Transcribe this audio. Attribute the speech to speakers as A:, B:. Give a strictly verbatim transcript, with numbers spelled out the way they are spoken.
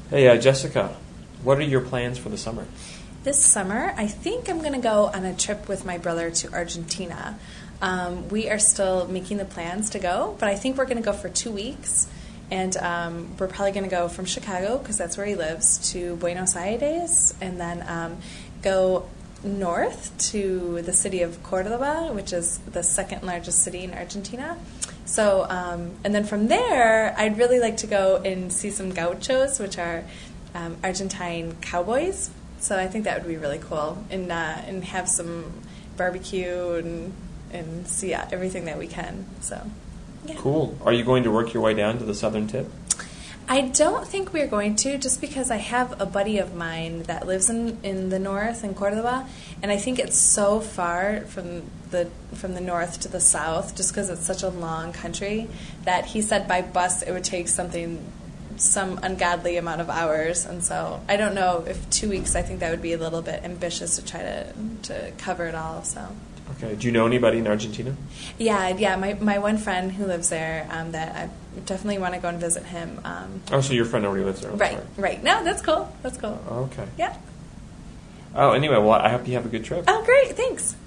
A: Hey, uh, Jessica, what are your plans for the summer?
B: This summer, I think I'm going to go on a trip with my brother to Argentina. Um, we are still making the plans to go, but I think we're going to go for two weeks. And um, we're probably going to go from Chicago, because that's where he lives, to Buenos Aires, and then um, go north to the city of Cordoba, which is the second largest city in Argentina. So, um, and then from there, I'd really like to go and see some gauchos, which are um, Argentine cowboys. So I think that would be really cool, and uh, and have some barbecue and and see uh, everything that we can. So, yeah.
A: Cool. Are you going to work your way down to the southern tip?
B: I don't think we're going to, just because I have a buddy of mine that lives in, in the north, in Cordoba, and I think it's so far from the from the north to the south, just because it's such a long country, that he said by bus it would take something, some ungodly amount of hours, and so I don't know if two weeks, I think that would be a little bit ambitious to try to, to cover it all, so...
A: Okay. Do you know anybody in Argentina?
B: Yeah, yeah. My my one friend who lives there, um, that I definitely want to go and visit him. Um,
A: oh, so your friend already lives there. I'm
B: right,
A: sorry.
B: right. No, that's cool. That's cool.
A: Okay.
B: Yeah.
A: Oh, anyway, well, I hope you have a good trip.
B: Oh, great. Thanks.